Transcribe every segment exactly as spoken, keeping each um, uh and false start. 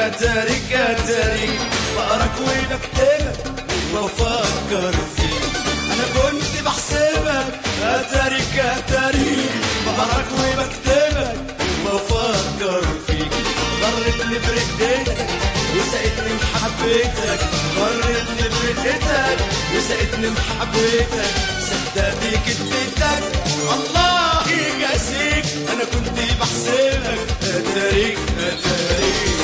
اتاريك اتاريك بقراك وبكتبك وبفكر فيك. انا كنت بحسبك اتاريك اتاريك بقراك وبكتبك وبفكر فيك. ضرتني برقتك وسقتني محبتك، ضرتني برقتك وسقتني محبتك. صدقتي كدبتك الله يجازيك، انا كنت بحسبك اتاريك اتاريك.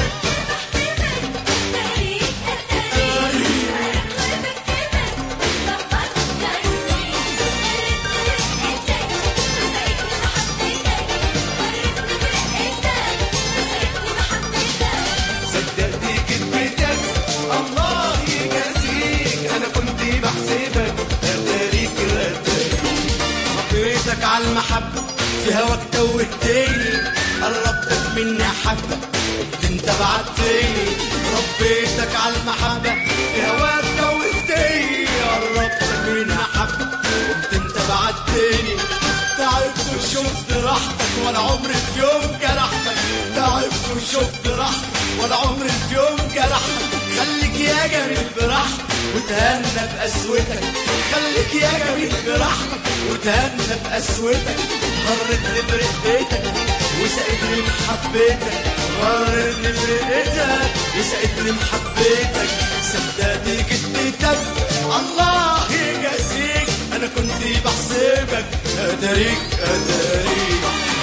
على المحبة في هواك توهتني، قربتك مني حبة قلت انت بعدتني. ربيتك على المحبة في هواك توهتني، قربتك مني حبة قلت انت بعدتني. تعبت وشفت راحتك ولا عمري في يوم جرحتك، تعبت وشفت راحتك ولا عمري في يوم جرحتك. خليك يا جميل براحتك وتهنى بقسوتك، خليك يا جميل براحتك وتهنى بقسوتك. غرتني برقتك وسقتني محبتك، غرتني برقتك وسقتني محبتك. صدقتي كدبتك الله يجازيك، انا كنت بحسبك اتاريك اتاريك.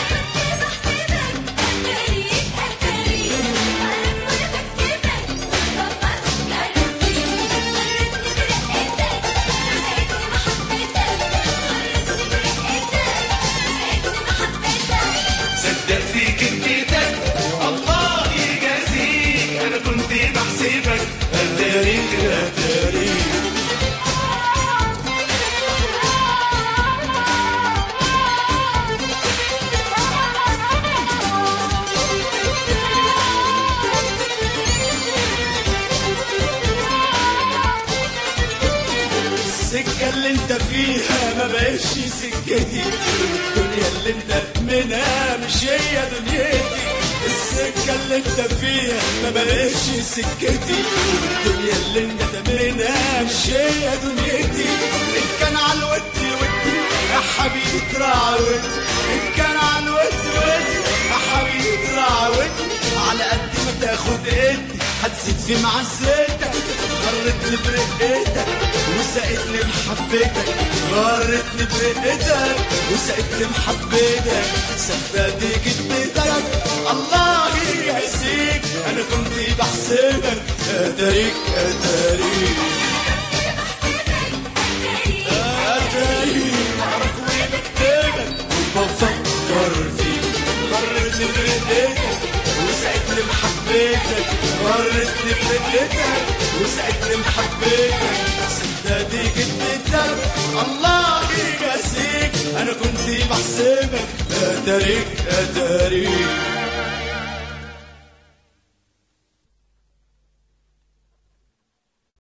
السكة اللي انت فيها ما بقتش سكتي، الدنيا اللي انت منها مش هي دنيتي. السكة اللي انت فيها ما بقتش سكتي، الدنيا اللي انت منها مش هي دنيتي. ان كان على الود ودي يا حبيبي تراعي ودي، ان كان على الود ودي يا حبيبي تراعي ودي. على قد ما تاخد ادي هتزيد في معزتك، غرتني برقتك وسقتني محبتك، غرتني برقتك وسقتني محبتك. صدقتي كدبتك الله يجازيك، انا كنت بحسبك اتاريك اتاريك اتاريك. بقراك وبكتبك وبفكر فيك، غرتني برقتك وسقتني محبتك، غرتني برقتك وسقتني محبتك. صدقتي كدبتك الله يجازيك، انا كنت بحسبك اتاريك اتاريك.